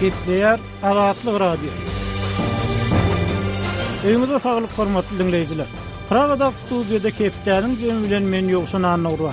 Gepleyer Azatlyk Radio. Öňüňizde saglyk hormatly dinleýijiler. Pragada studiýada Kepdäniň jemi bilen men Ýogşan Annur.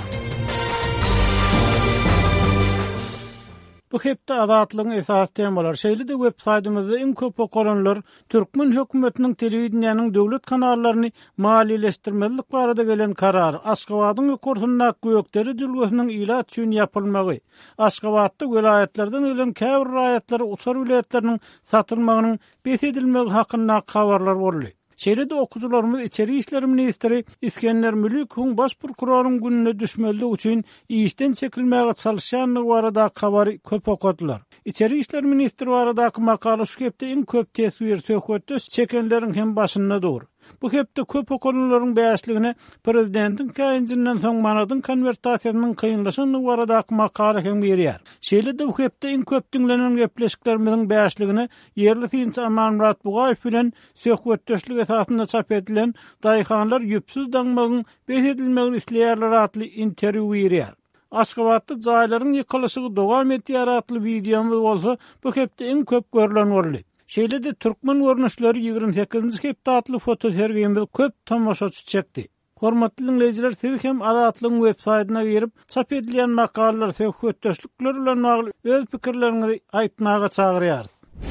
Bu hepde azatlygyň esas temalar. Şeýle-de websaýtymyzda iň köp okulanlar Türkmen hökümetiniň telewizionyanyň döwlet kanallaryny maliýeleşdirmelik barada gelen karar, Aşgabatyň ýokursyna göýekleri jülgesiniň ilat üçin ýapylmagy, Aşgabatda welaýatlardan gelen käbir raýatlary Usar vilayetleriniň satylmagynyň besedilmegi hakynda habarlar boldy. Şeýle-de okuwçylarymyz içeri işleri ministri İskender Mülükowyň baş prokuroryň gününe düşmelik üçin işden çekilmäge çalışýanyny barada habary köp okudylar. İçeri işleri ministri baradaky makaly şu hepde iň köp tesir söhbetde çekenleriň hem başynda dur. Bu hepde köp okulanlaryň bäşligine prezidentiň käýinjinden soň manadyň konvertasiýasynyň kynlaşanyny baradaky makaly hem berýär. Şeýle-de bu hepde iň köp dinlenen gepleşiklerimiň bäşligine yerli Finç Amanmurat Bugaýew bilen söhbetdeşlik esasynda çap edilen daýhanlar ýüpsüz daňmagyň besedilmegini isleýärler atly interwýu berýär. Aşgabatda jaýlaryň ýykylyşygy dowam etýär atly videomuz bolsa bu hepde iň köp görülen boldy. Şeýle-de Türkmen görnüşleri 28-nji hepde atly foto sergiýemde köp tamaşaçy çekdi. Hormatly dinleýijiler, siz hem Azatlygyň websaýtyna girip çap edilen makalalar, söhbetdeşlikler bilen bagly öz pikirleriňizi aýtmaga çagyrýar.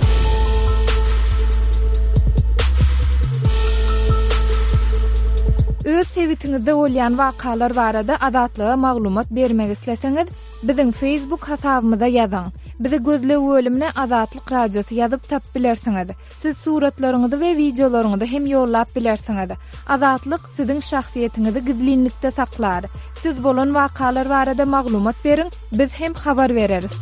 Öz sebitiňizde bolýan wakalar barada azatlyga maglumat bermek isleseňiz, biziň Facebook hasabymyza ýazyň. Bizi gözle bölümine Azatlyk radiosu ýazyp tap bilersiňiz. Siz suratlaryňyzy we videolaryňyzy hem ýollap bilersiňiz. Azatlyk siziň şahsiýetiniňizi gizlinlikde saklar. Siz bolan wakalar barada maglumat beriň, biz hem habar bereriz.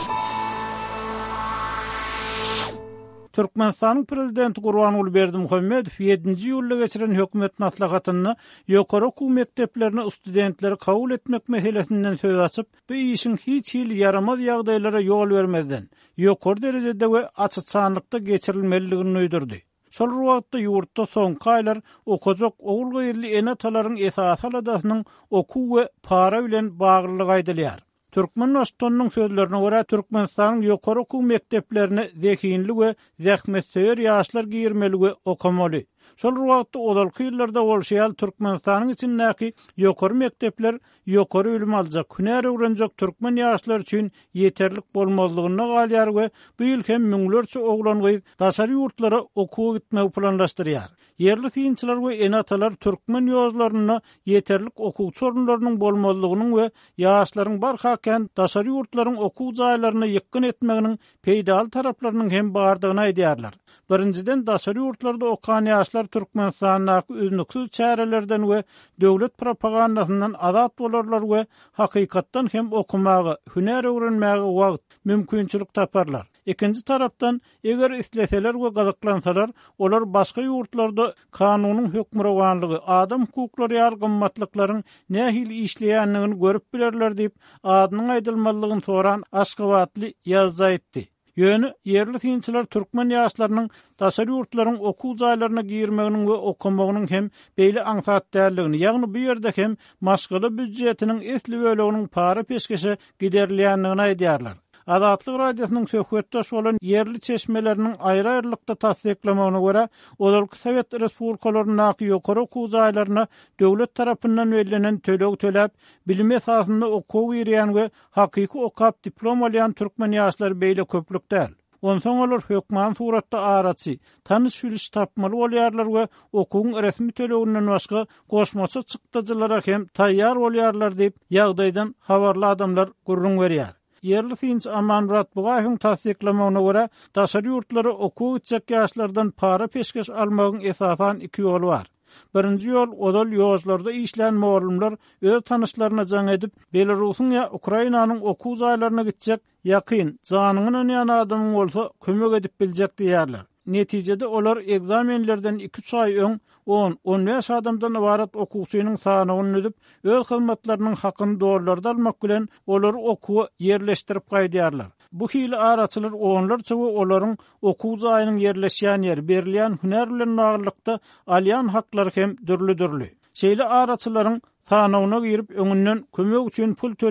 Türkmenistanyň prezidenti Gurbanuly Berdimuhammedow 7-nji ýylda geçiren hökümet maslahatyny ýokary okuw mekdeplerine studentleri kabul etmek meselesinden söz açyp, bu işin hiç hili yaramaz ýagdaýlara ýol bermezden ýokary derejede we açyçanlykda geçirilmeligini öýdürdi. Şol wagtda ýurtda soňky aýlar okujak oğul goýurly enatalaryň esas aladasynyň okuw we para bilen baglylygy aýdylýar. Türkmen Nostonyň sözlerine görä Türkmenistanyň ýokary okuw mekdeplerine zekinli we zähmetseýer ýaşlar girmeli we okumaly. Şol wagtda olalky ýyllarda bolşýal Türkmenistanyň içindäki ýokary mektepler ýokary bilim aljak, hünär öwrenjek türkmen ýaşlar üçin ýeterlik bolmazlygyna galýar we bu ýyl hem müňlerçe oglan goýup daşary ýurtlara okuw gitmek planlaşdyrýar. Yerli finçiler we enatalar türkmen ýozlaryna ýeterlik okuw sorunlarynyň bolmazlygynyň we ýaşlaryň barhaken daşary ýurtlaryň okuw jaýlaryna ýykyn etmeginiň peýdal taraplarynyň hem bardygyny aýdýarlar. Birinciden daşary ýurtlarda okan ýaşlar Türkmenistanyň üznüksiz çärelerden we döwlet propagandasyndan azat bolarlar we hakykatdan hem okumagy, hünär öwrenmäge wagt mümkinçilik taparlar. Ikinci tarapdan eger isleseler we gazaklansalar, olar başga ýurtlarda kanunyň hökmürawanlygy, adam hukuklary ýargymmatlyklaryň nähil işleýänligini görüp bilerler diýip adynyň aýdylmalygyny soran Aşgabatly ýazaýtdy. Ýöne yerli finçiler türkmen ýaşlarynyň daşary ýurtlaryň okuw jaýlaryna girmeginiň we okumagynyň hem beýle aňsat därligini, ýagny bu ýerde hem maşgala büdjetiniň esli böleginiň para peşkeşe giderilýänligini aýdýarlar. Azatlyk radiosynyň söhbetdeş bolan yerli çeşmeleriniň aýry-aýrylykda tasdiklamagyna görä, olarky Sowet Respublikalarynyň ýokary okuw jaýlaryna döwlet tarapyndan berilenen töleg töläp, bilim esasynda okuw berýän we hakyky okap diplom alýan türkmen ýaşlary beýle köplükdäl. Onsoň olar hökman suratda araçy, tanış biliş tapmaly bolýarlar we okuwyň resmi töleginden başga goşmaça çykdyjylara hem taýýar bolýarlar diýip ýagdaýdan habarly adamlar gurrun berýär. Yerli Finç Amanmurat Bugaýewiň tasdiklamagyna görä, daşary ýurtlary okuw etjek ýaşlardan para peşkeş almagyň esasan iki ýoly bar. Birinji ýol odal ýozlarda işlän muallimler öz tanışlaryna jaň edip, Belarusyň ýa Ukrainanyň okuw jaýlaryna gitjek ýakyn, janyny ýan adamyň bolsa kömek edip biljek diýerler. Netijede olar egzamenlerden 2 ay öň 10-15 adamdan ibaret okuwçynyň sanyny ödüp, öz hyzmatlarynyň hakyny dogrularda almak bilen olary okuwa yerleşdirip gaýdýarlar. Bu hili araçylar onlarça we olaryň okuw jaýynyň yerleşýän ýeri berilýän hünär bilen naglykda alýan haklary hem dürli-dürli. Şeýle araçylaryň sanyny girip öňünden kömek üçin pul töläp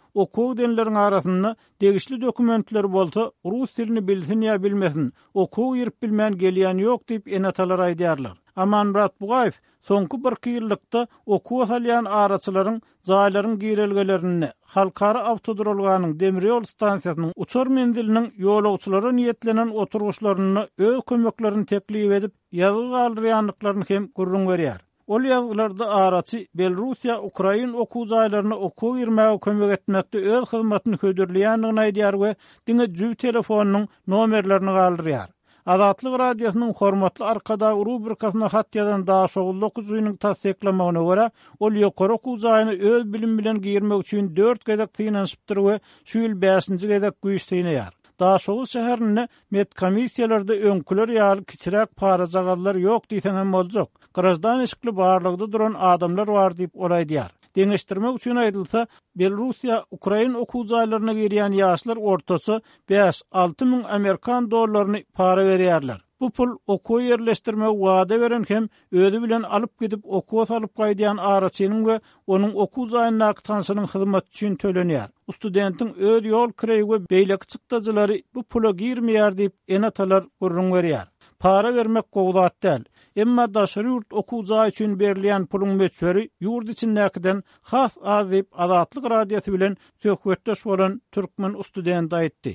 okuw denlerin arasynda degişli dokumentler bolsa rus dilini bilsin ya bilmesin, okuw ýerip bilmän gelýän ýok diýip enatalar aýdýarlar. Amanrat Bugaýew soňky 1 ýyllykda okuw salýan araçylaryň jaýlaryň girelgelerini halkara awtodrolganyň demir ýol stansiýasynyň uçar mendiliniň ýolagçylara niýetlenen oturguşlaryny öz kömeklerini teklip edip ýazy galdyrýanlyklaryny hem gurrun berýär. Ol ýazgylarda araçy Belorussiýa, Ukraina okuw jaýlaryna okuw girmäge kömek etmekde öz hyzmatyny hödürleýändigini aýdýar we diňe jüw telefonynyň nomerlerini galdyrýar. Adatlyk radiosynyň hormatly arkada rubrikasyna hat ýazan Daşoğlu okuwçynyň tasdiklamagyna görä, ol ýokary okuw jaýyny öz bilim bilen girmek üçin 4 gezek finansypdyr we şu ýyl 5-nji gezek güýçlenýär. Daşoğlu şäherinde medkomissiýalarda öňküler ýaly kiçirek para jagallar ýok diýsen hem boljak. Grazdan eşikli barlygda duran adamlar bar diýip olaýdýar. Deňeşdirmek üçin aýdylsa, Belorussiýa, Ukraina okuw jaýlaryna girýän ýaşlar ortaçy 5-6 min Amerikan dollaryny para berýärler. Bu pul okuw ýerleşdirmek wada beren hem özi bilen alyp gidip okuw salyp gaýdýan araçynyň we onuň okuw jaýyna tansanyň hyzmat üçin tölenýär. Studentiň öz ýol kireýi we beýleki çykdyjylary bu pula girmeýär diýip enatalar gurrun berýär. Para vermek gowdat däl. Emma daşary ýurt okuw jaý üçin berilýän puluň meçberi ýurt içindäkinden has az diýip Adatlyk radiosy bilen söhbetdeş bolan türkmen student aýtdy.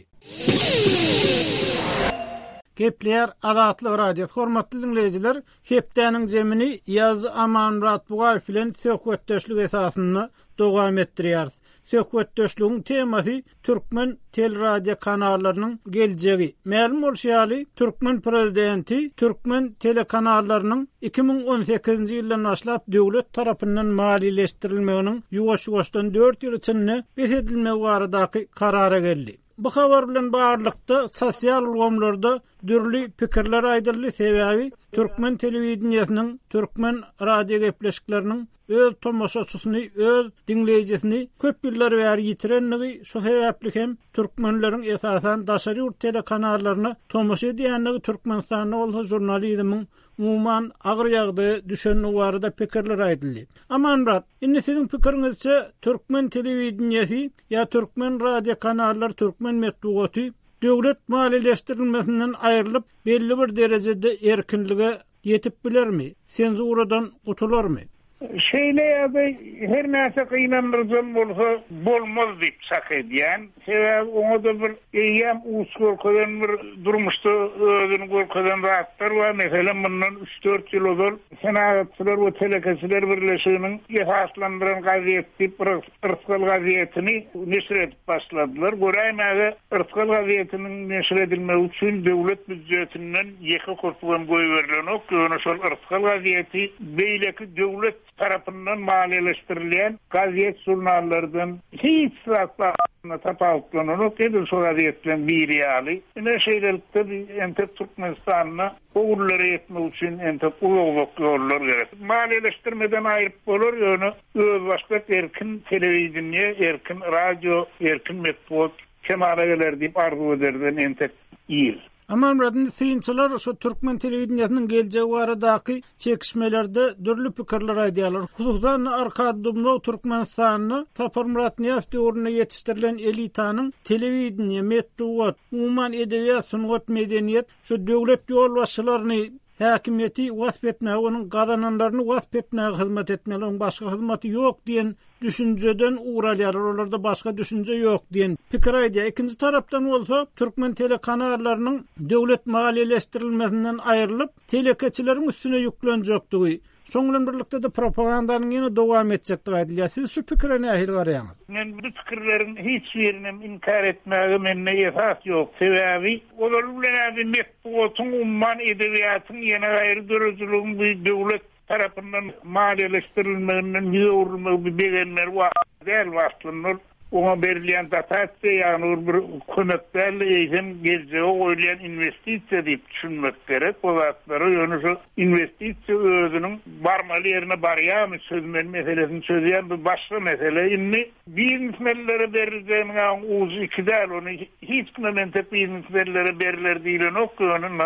Kepler Adatlyk radio hormatly dinleyijiler, hepdäniň jemini ýazy Amanrat Bugaýew bilen söhbetdeşlik esasyny dowam etdirýär. Söhbetdeşligiň temasy türkmen teleradio kanallarynyň geljegi. Ma'lum bolýaly, türkmen prezidenti türkmen telekanallarynyň 2018-nji ýyldan başlap döwlet tarapyndan maliýeleşdirilmeginiň ýuwaş-ýuwaşdan 4 ýyl içinde besedilmegi baradaky karara geldi. Bu habar bilen barlykda sosial gomlarda dürli pikirler aýdyldy. Sebebi türkmen telewizionynyň, türkmen radio gepleşikleriniň öz tomoşaçysyny, öz dinleýijisini köp ýyllar bäri ýitirenligi şu sebäpli hem türkmenleriň esasan daşary ýurt telekanallaryna tomoşa edýänligi Türkmenistanda bolsa jurnalizmiň umuman agyr ýagdy düşenligi barada pikirler aýdyldy. Amanrat, indi siziň pikiriňizçe türkmen telewizionyasy ýa türkmen radio kanallary, türkmen medeniýeti döwlet maliýeleşdirilmesinden aýrylyp belli bir derejede erkinlige ýetip bilermi? Senzuradan gutularmy? Şeyle ya da her neyse kıynandırıcın bolsa bolmaz deyip sakıdyan. Sebep onu da bir eyyam uskul koyan bir durmuştu özünü korkadan rahatlar var. Mesela bundan 3-4 yıl olur. Senatçılar ve telekasiler birleşiğinin esaslandıran gaziyet deyip ırtkal gaziyetini neşir edip başladılar. Göreymeğe ırtkal gaziyetinin neşir edilme için devlet büdcetinden yeki korkulan koyu verilen o. Onu sol ırtkal gaziyeti beyleki devlet tarafından maliýeleşdirilýän gazet jurnallardan hiç sıraslarına tapawutlanýan kedir şu gazetden biri ýaly. Ine şeýlelikde ente Türkmenistan'a oğulları etmek için ente uluglyk ýollar gerek. Maliýeleşdirmeden aýryp bolar ýöne öz başga erkin telewizioniýa, erkin radio, erkin medeniýet kemara geler diýip arzu ederden ente ýyl. Amanrat'ın seyinçiler şu Türkmen televizyonunun geleceği varadaky çekişmelerde dürlü pikirler aýdýarlar. Hususan Arkadymno Türkmenistan'ı Taparmurat Neft döwrüne yetiştirilen elitanyň televizyon, medeniýet, umuman edebiyat, sungat, medeniýet şu döwlet ýolbaşçylaryny häkimeti wasp etmäge, onuň gazananlaryny wasp etmäge hyzmat etmeli, onuň başga hyzmaty ýok diýen düşünjeden uğralýar, olarda başga düşünje ýok diýen pikir aýdýar. Ikinji tarapdan bolsa türkmen telekanallarynyň döwlet maliýeleşdirilmesinden aýrylyp telekeçileriň üstüne ýüklenjekdigi, şoňlan birlikde de propagandanyň ýene dowam etjekdigi aýdylýar. Siz şu pikire nähil garaýaňyz? Men bu pikirlerin hiç birini inkar etmäge mende esas ýok. Sebebi olar bilen medeniýetiň umman edebiýatyň ýene gaýry dörejiligiň bu döwlet tarapından maliýeleşdirilmesinden ýöwürme bir begenler var. Däl wagtynda ona berilýän dotasiýa ýa-ni bir kömeklerle eýsem geljege goýulan investisiýa diýip düşünmek gerek. Bu wagtlary ýöne şu investisiýa özüniň barmaly ýerine barýarmy sözmen meselesini çözýän bir başga mesele. Indi biznesmenlere berilýän uzy ikidäl ony hiç kime mente biznesmenlere beriler diýilen okýanyna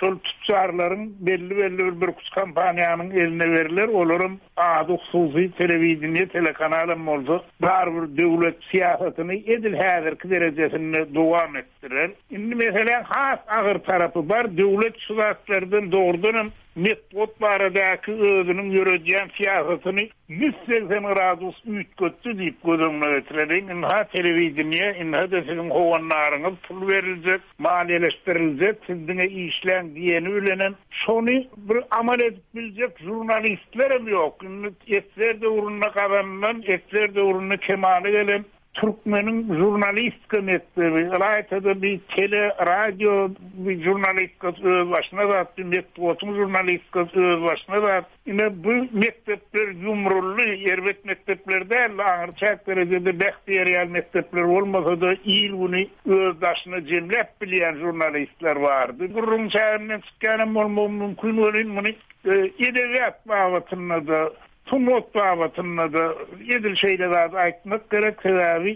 şol tutçarlaryň belli bir kuş kampaniýanyň eline beriler. Olaryň ady hususy telewizioniýa telekanalym boldy. Barbyr döwlet siýasatyny edil häzirki derejesinde dowam etdirer. Indi meselen has agyr tarapy bar. Döwlet şulatlardan dogrudan metbot baradaky özüniň ýöreýän siýasatyny 180 gradus üýtgetdi diýip gözüňe getirerin. Inha telewizioniýa, inha da siziň howanlaryňyz pul beriljek, maliýeleşdiriljek, siziňe işlän diýeni bilenen şonu bir amal edip biljek jurnalistlerim ýok. Etlerde urunna galanman, etlerde urunna kemale gelen Türkmenin jurnalistika mektebi, Alaytada bir tele, radyo bir jurnalistika öz başına da, bir mektebotun jurnalistika öz başına da, yine bu mektepler yumrullu, yerbet mekteplerde, ağırçak derecede behtiyariyal mektepler olmasa da il bunu öz başına cemlep bilen jurnalistler vardı. Gurrun çağırından çıkanım olmam mümkün olun bunu edebiyat bağlatında da, Tumot babatında da edil şeyler aytmak gerek sebebi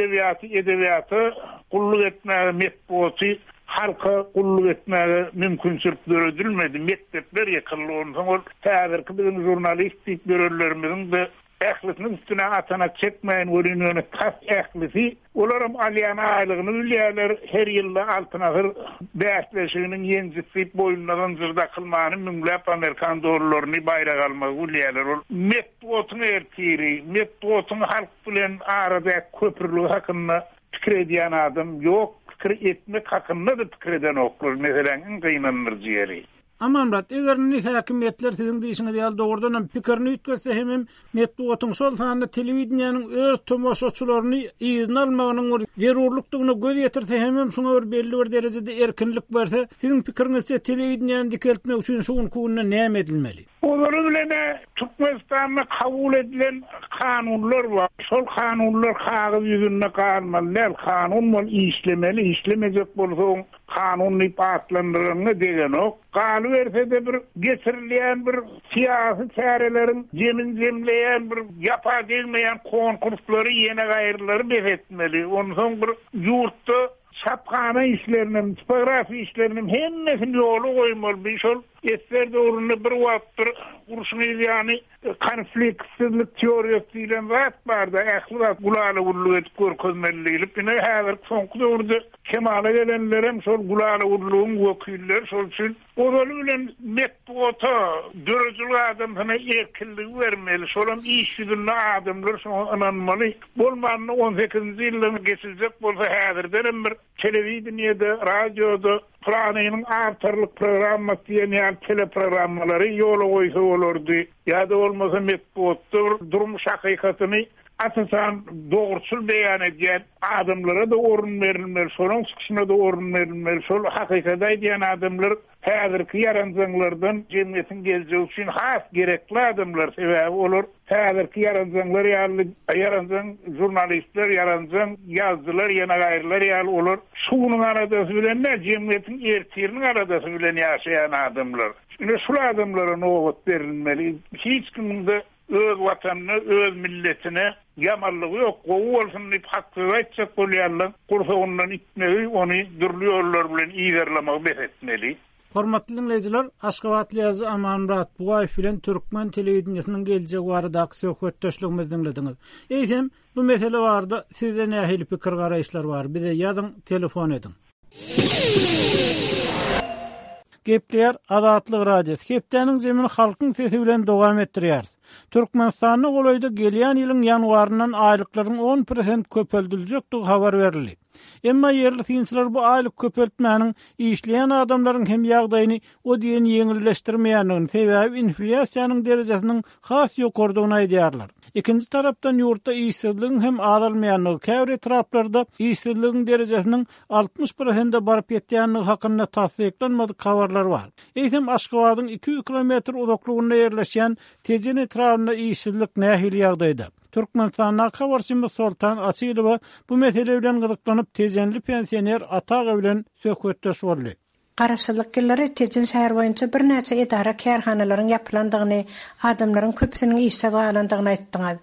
edebiyatı kulluk etmeye metbuatı halka kulluk etmeye mümkünçülük görüldülmedi. Mektepler yakıllı ondan tağdırkı bizim jurnalistik görürlerimizin de ählitinin üstüne atana çekmeyin ürününü kas ählisi olaram alyana aylığını ülýärler her ýylda altınahır bäşleşiginiň ýenjisi boyundan zırda kılmany müňläp Amerikan dolarlaryny baýrak almak ülýärler. Metbotun ertiri, metbotun halk bilen arada köpürlüğü hakynda pikir edýän adam ýok, pikir etmek hakynda da pikir eden oklar. Meselen gynanýar ýeri. Amanrat, eger ni häkimetler siziň diýişiňiz ýaly dogrudan pikirini üýtgese hem metbuatyň şol sanda telewizioniýanyň öz tomoşaçylaryny ýygyny almagynyň zerurlukdygyna göz ýetirse hem şoňa belli bir derejede erkinlik berse, siziň pikiriňizçe telewizioniýany dikeltmek üçin şuň kunna näme edilmeli? Olary bilen Türkmenistanda kabul edilen kanunlar var. Şol kanunlar kağıt ýüzünde galmaly. Kanun bol işlemeli, işlemejek bolsa kanunny patlandyryny degen ok. Galy berse de bir geçirilýän bir siýasy çäreleriň jemleýän bir ýapa gelmeýän konkurslary ýene gaýrylary beretmeli. Ondan bir ýurtda şapkana işlerinin, tipografi işlerinin hemmesini yolu koymalı. Bir şol eslerde uğruna bir vaktır kurşun yani konfliktsizlik teoriyası ile vaat vardı. Ehlivat gulalı vurluğu etip görkezmeliyip yine hazır sonku orada kemale gelenlerim şol gulalı vurluğun vakiller şol için odalı metbuata dörücülü adamına erkilliği vermeli. Şolun iş yüzünde adamlar şuna ananmalı. Bolmanını 18. yılını geçilecek bolsa hazırdan bir televizyonda, radyoda Kur'an'ın artarlık programması diyen teleprogrammaları yola koysa olurdu. Ya da olmasa metbuattur, durmuş hakikatini asasan doğrusul beyan ediyen adamlara da orun verilmeli, sonun sıkışına da orun verilmeli, sol hakikatay diyen adamlar hazırki yarancanlardan cemiyetin geleceği için has gerekli adamlar sebebi olur. Hazırki yarancanlar yarancan jurnalistler, yarancan yazdılar, yana gayrılar yal olur. Şunun aradası bilenler, cemiyetin ertirinin aradası bilen yaşayan adamlar. Şimdi şu adamlara noğut verilmeli. Hiç kimin de öz vatanını, öz milletine yamallığı yok. Kovu olsun deyip hakkı etcek olyanlar, kursa ondan itmeyi, onu dürlüyorlar bilen iyilerlemek bethetmeli. Hormatly dinleyijiler, Aşgabatly ýazy Amanrat Bugaýew bilen Türkmen telewizioniýasynyň geljek baradaky söhbetdeşligimizi dinlediňiz. Eýsem, bu mesele barada sizde nähili pikir garaýşlar bar? Bize ýazyň, telefon edin. Gepler Azatlyk radiosu. Hepdeniň zemin halkyň sesi bilen dowam etdirýär. Türkmenistanyň golaýda gelýän ýylyň ýanwarynyň aýlyklaryň 10% köpeldiljekdi habar berildi. Emma yerli synçylar bu aýlyk köpeltmäniň işleýän adamlaryň hem ýagdaýyny o diýen ýeňilleşdirmeýändigini sebäbi inflasiýanyň derejesiniň has ýokardygyny aýdýarlar. Ikinji tarapdan ýurtda işsizligiň hem azalmaýanlygy, käbir etraplarda işsizligiň derejesiniň 60% baryp ýetýändigi hakynda tasdiklenmedik habarlar bar. Eýsem Aşgabatyň 200 kilometr uzaklygyna ýerleşýän Tejen etrafynda işsizlik nähili ýagdaýda. Türkmenistanyň habarçysy Sultan Asylow bu mesele bilen gyzyklanyp Tejenli pensioner Ataga bilen söhbetdeş boldy. Garaşylyk ýyllary Tejen şäher boýunça bir näçe idara kärhanalaryň ýapylandygyny, adamlaryň köpüsiniň işe galandygyny aýtdyňyz.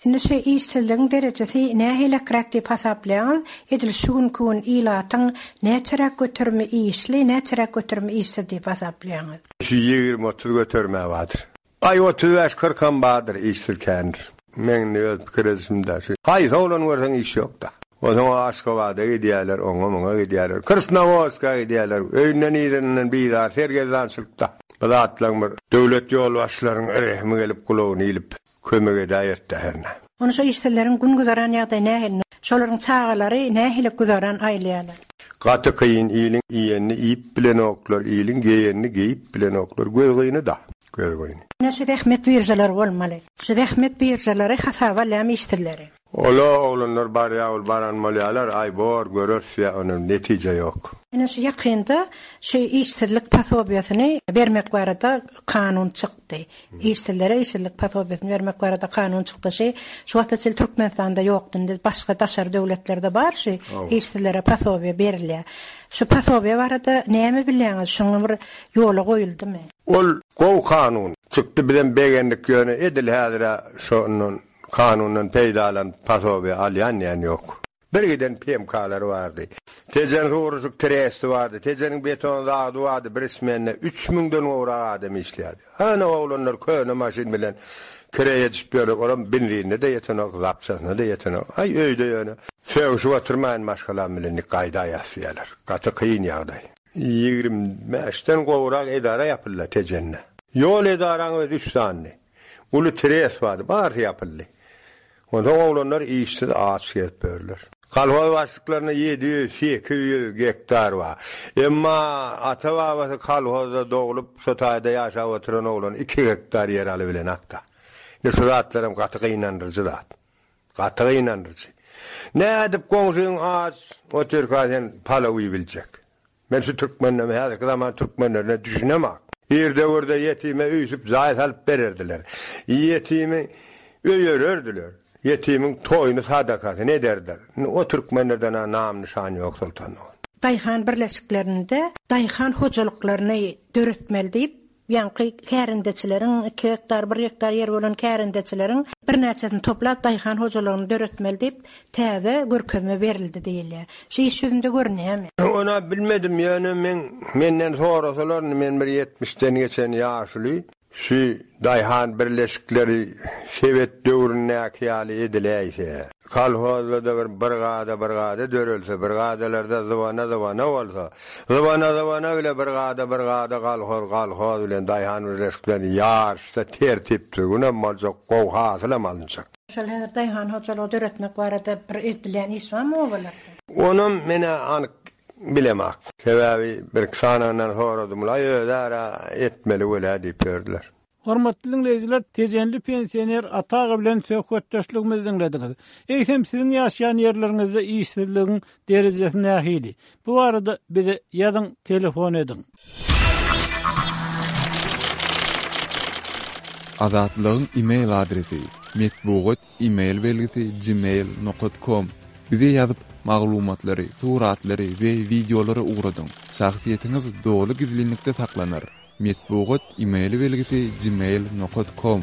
Indi işsizliğin derecesi nähile kraktyp hasaplaýan, edil şugun kun ilatyň näçerek götürme işli, näçerek götürme işsiz diýip hasaplaýan. 20-30 götürme wadyr. Ay 35-40 badyr işsizkendir. Men öz pikirimde şu. Hay solan görsen iş yok da. O zaman aşka wada gidiýärler, oňa gidiýärler. Kırsnavoska gidiýärler. Öýünden ýerinden bir sergezançylykda. Bazatlaň bir döwlet ýol başlaryň rehmi gelip kulagyny ilip kömege daýertdi herne. Onu şu işsizlerin gün güzaran ýagdaý nähile? Şolaryň çagalary nähile güzaran aýlaýarlar. Gaty kıyın iyiliň iýenini iýip bilen oklar, iyiliň geýenini geýip bilen oklar. Gözgyny da. Gözgyny. Näşe rahmet birjalar bolmaly. Şu rahmet birjalary hasaba alýan işsizleri. Ola oğlanlar bar ýaul baranmalyalar ay bor görürse onun netije yok. Ene şu ýakynda şu işsizlik pasobiýasyny bermek barada kanun çykdy. İşsizlere işsizlik pasobiýasyny bermek barada kanun çykdy. Şu wagtçyl Türkmenistanda ýokdy. Başga daşary döwletlerde bar şu işsizlere pasobiýa berilýär. Şu pasobiýa barada näme bilýäňiz? Şoňa bir ýola goýuldymy? Ol gow kanun çykdy bilen begendik ýöne edil häzira şonun kanunun peydalan pasobiýa alýan ýan ýok. Bir giden PMK'ları vardı. Tezenin uğruzluk teresti vardı. Tezenin beton dağdı vardı. Bir ismenle 3000'den uğra adam işledi. Hani oğlanlar köyüne maşin bilen kireye düşüyorlar. Oran binliğinde de yetenek, zapçasına da yetenek. Ay öyde yani. Fevşu oturmayın maşkalan bilen kayda yasıyalar. Katı kıyın yağday. 25'ten kovrak idara yapırlar tezenine. Yol idaran ve 3 tane. Ulu teres vardı. Bağırtı yapırlar. Ondan oğlanlar işsiz ağaç getpörler. Kalhoy başlıklarına 700-800 hektar var. Emma ata babası kalhozda doğulup sotayda yaşa oturan oğlan 2 hektar yer alıbilen hatta. Ne suratlarım katığı inandırıcı da. Katığı inandırıcı. Ne edip komşun ağaç o Türk'den palavuyu bilecek. Ben şu Türkmenlerime her zaman Türkmenlerine düşünemem. Yerde orada yetime üyüsüp zayet alıp verirdiler. Yetimi öyörürdüler. Yetimin toyunu sadakası ne derler? O Türkmenlerden nam nişan yok sultanı. Dayhan birleşiklerinde dayhan hocalıklarını döretmeli deyip yankı kärindeçilerin 2 hektar 1 hektar yer bolan kärindeçilerin bir näçesini toplap dayhan hocalygyny döretmeli deyip täze görkezme berildi diýilýär. Şu iş ýüzünde görnämi? Ona bilmedim ýöne menden sorasalar men bir 70'den geçen ýaşly şu dayhan birleşikleri Sovet döwrüne ýaly ediläýse. Kalhozda da bir brigada dörülse, brigadalarda zıvana bolsa, zıvana bile brigada kalhoz bilen dayhan birleşikleri ýarşda tertipdi. Guna malca gow hasylam alınjak. Şol häzir dayhan hojalygy döretmek barada bir edilen iş barmy olar? Onu mene anyk bilemek. Sebäbi bir kısanadan soradym, ýa-da etmeli wala diýip berdiler. Hormatly dinleyijiler, tejenli pensioner atagy bilen söhbetdeşligimizi dinlediňiz. Eýsem siziň ýaşaýan ýerleriňizde işsizligiň derejesi nähili? Bu arada bize ýazyň, telefon ediň. Azatlygyň e-mail adresi metbugat e-mail belgisi gmail.com. Bize ýazyp maglumatlary, suratlary we videolary ugradyň. Şahsiýetiňiz dogly gizlilikde saklanır. Metbugat e-mail belgisi gmail.com.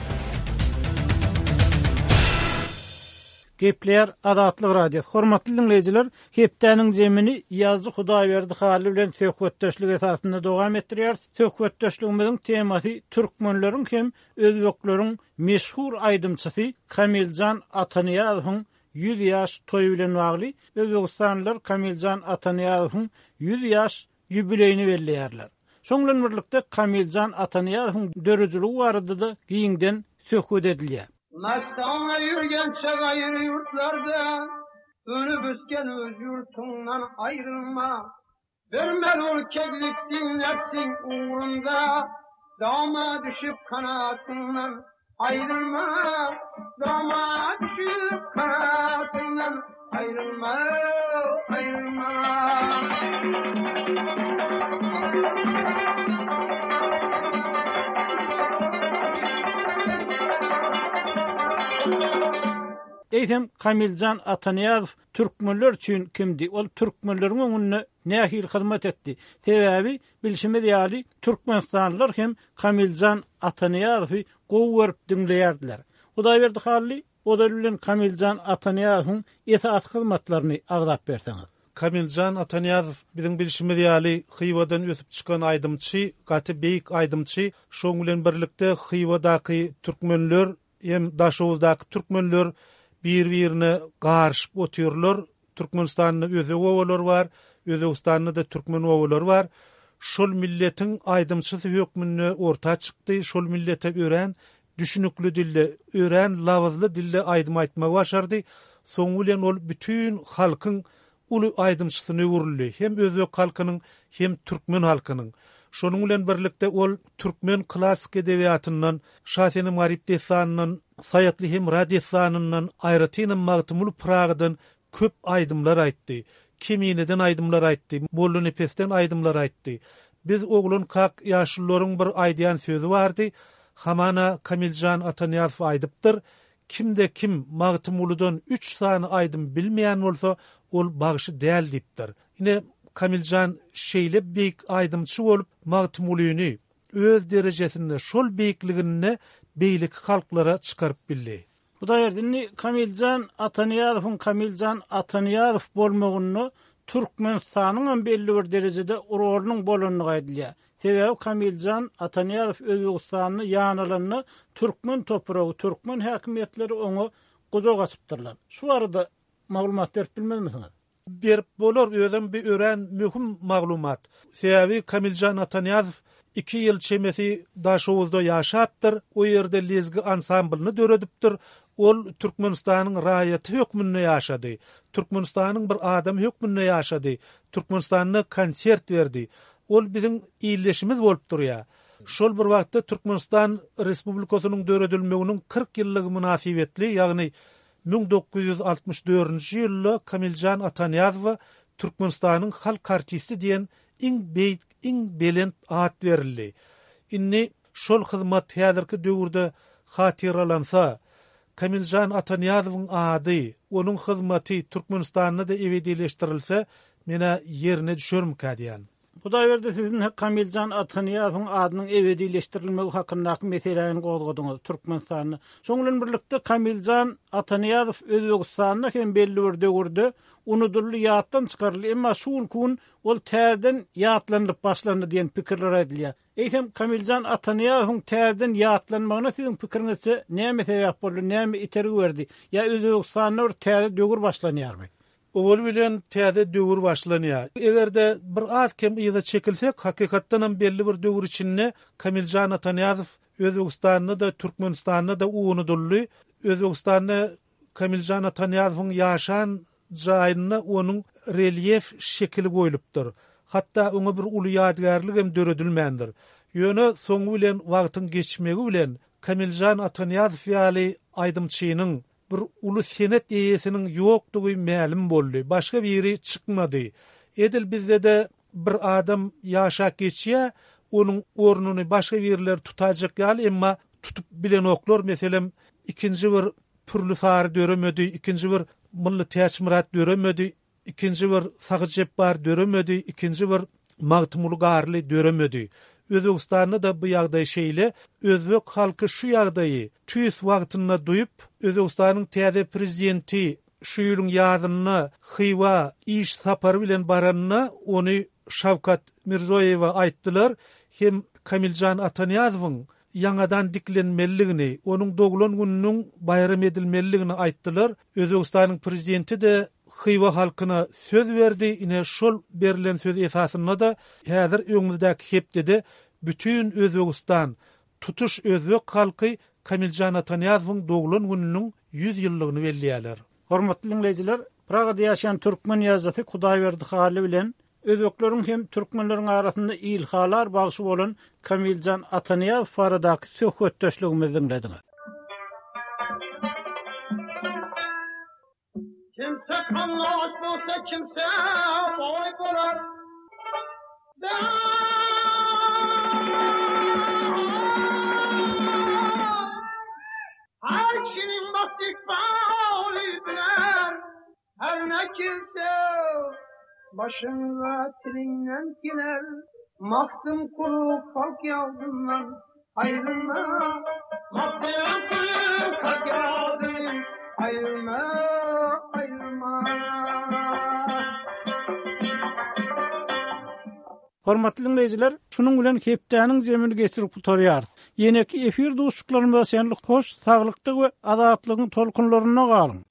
Gepler Adatlyk radiosu. Hormatly dinleyijiler, hepdeniň jemini ýazy Hudaýberdi Haly bilen söhbetdeşlik esasynda dowam etdirýär. Söhbetdeşligimiziň temasy türkmenleriň hem özbekleriň meşhur aýdymçysy Kamiljan Ataniýazowyň 100 ýaş toýu bilen bagly. Özbekistanlylar Kamiljan Ataniýazowyň 100 ýaş ýübileyini belleýärler. Şoňlan birlikde Kamiljan Ataniýazowyň dörüjüligi barada da giňden söhbet edilýär. Mastana yürgen çagayır yurtlarda, ölüp ösken öz yurtundan ayrılma. Vermel ol keglik dinletsin uğrunda, dama düşüp kanatından ayrılma. Dama düşüp kanatından ayrılma, ayrılma. Eýsem Kamiljan Ataniýazow türkmenler üçin kimdi? Ol türkmenleriň öňünde nähil hyzmat etdi. Sebäbi bilşime ýaly Türkmenistanlylar hem Kamiljan Ataniýazowy gowy görüp dinleýärdiler. Hudaýberdi Haly O da bilen Kamiljan Ataniýazowyň esas hyzmatlaryny agzap berseňiz. Kamiljan Ataniýazow biziň bilişimiz ýaly Hywadan ösüp çykan aýdymçy, gaty beýik aýdymçy, şoň bilen birlikde Hywadaky türkmenler hem Daşowuzdaky türkmenler bir-birine garşyp otyrlar. Türkmenistanyň özü owalar bar, Özbegistanyň da türkmen owalar bar. Şol milletiň aýdymçysy hökmüne orta çykdy. Şol millete ören düşünükli dille, ören lawazly dille aýdym aýtmagy başardy. Soň bilen ol bütün halkyň uly aýdymçysyny öwürli. Hem özbek halkynyň hem türkmen halkynyň. Şonuň bilen birlikde ol türkmen klassik edebiýatyndan, Şahyny Marip desanynyň, Saýatly hem radiyasanynyň aýratynyň magtymly Pragadan köp aýdymlar aýtdy. Kemineden aýdymlar aýtdy, Molla Nepesden aýdymlar aýtdy. Biz oglun kak ýaşyllaryň bir aýdýan sözi bardy. Hamana Kamiljan Ataniýazow aýdypdyr. Kimde kim magtymlydan 3 sany aýdym bilmeýän bolsa, ol bagşy däl diýipdir. Ine Kamiljan şeýle beýik aýdymçy bolup magtymlygyny öz derejesinde şol beýikligini beýlik halklara çykaryp bildi. Huda erdinni Kamiljan Ataniýazow bolmagyny Türkmenistanyň belli bir derejede ururynyň bolanyny aýdylýar. Sebäbi Kamiljan Ataniýazow Özbegistanyny ýanylanyny türkmen topragy, türkmen häkimetleri oňa gozok açypdyrlar. Şu arada maglumat berip bilmezmisiniz? Berip bolar, özüm bir ören möhüm maglumat. Sebäbi Kamiljan Ataniýazow 2 ýyl çemesi Daşowuzda ýaşapdyr. O ýerde lezgi ansamblny döredipdir. Ol Türkmenistanyň raýaty hökmünde ýaşady. Türkmenistanyň bir adam hökmünde ýaşady. Türkmenistanyna konsert berdi. Ol biziň iýleşimiz bolup durýar. Şol bir wagtda Türkmenistan Respublikasynyň döredilmeginiň 40 ýyllygy münasibetli, ýagny 1964-nji ýylda Kamiljan Ataniýazow Türkmenistanyň halk artisti diýen iň belent ad berildi. Inni şol hyzmat häzirki döwürde hatiralansa, Kamiljan Ataniýazowyň ady, onuň hyzmaty Türkmenistanyna da ebedileştirilse, mene ýerine düşermik diýen. Huda berdi sizin Kamiljan Ataniýazowyň adynyň ebedileştirilmegi hakyndaky meseleýäni gozgodyňyz Türkmenistanyny. Şoň bilen birlikde Kamiljan Ataniýazow Özbegistanyna hem belli bir döwürde unudully ýatdan çykarly, emma şuň kun ol täzeden ýatlanyp başlandy diýen pikirler edilýär. Eýsem Kamiljan Ataniýazowyň täzeden ýatlanmagyna siziň pikiriňizçe näme sebäp boldy, näme itergi berdi? Ýa Özbegistanyna bir täze döwür başlanýarmy? Ol bilen täze döwür başlanýar. Egerde bir az kem ýyza çekilsek, hakykatdan belli bir döwür içinde Kamiljan Ataniýazow Özbegistanyny da Türkmenistanyny da unudully. Özbegistanyny Kamiljan Ataniýazowyň ýaşan jaýyna onuň relief şekili goýulypdyr. Hatta ona bir uly ýadgarlyk hem döredilmändir. Ýöne soňu bilen wagtyň geçmegi bilen Kamiljan Ataniýazow ýaly aýdymçynyň bir uly senet eýesiniň ýokdugy ma'lum boldy. Başga biri çykmady. Edil bizde de bir adam ýaşap geçýär, onuň ornuny başga birler tutajak ýaly, emma tutup bilen oklar, meselem ikinji bir Pürlüsar döremedi, ikinji bir Mully Täçmirat döremedi, ikinji bir Sagyjepbar döremedi, ikinji bir Magtymly Garly döremedi. Özbegistanyny da bu ýagdaý şeýle, özbek halky şu ýagdaýy tüýs wagtyna duýup, Özbegistanyň täze prezidenti şu ýylyň ýazyny Hywa iş sapary bilen baranyna ony Şawkat Mirzoýewa aýtdylar. Hem Kamiljan Ataniýazowyň ýangadan diklenmeligini, onuň doglan gününiň bayram edilmeligini aýtdylar. Özbegistanyň prezidenti de Hywa halkyna söz berdi. Ine şol berilen söz esasynda da häzir öňümizdeki hepde bütün Özbegistan tutuş özbek halky Kamiljan Ataniýazowyň doglan gününiň 100 ýyllygyny belliýärler. Hormatly dinleýijiler, Pragada ýaşaýan türkmen ýazgysy Hudaýberdi Haly bilen özbekleriň hem türkmenleriň arasynda ilhalar bagşy bolan Kamiljan Ataniýazow baradaky söhbetdeşligimizi dinlediňiz. Kimse kanlaş bolsa kimse boy bolar. Her kişinin baktık bağlı bilen, her ne kimse başına tirinden gider. Maktım kuru kalk yavdımdan ayrılma, maktım kuru kalk yavdımdan ayırma, ayırma. Hormatly dinleyijiler, şunun bilen hepdäniň jemini geçirip tutarýar. Ýene-ki efir dostluklarymyza senlik hoş, saglyklyk we azatlygyň tolkunlaryna galyň.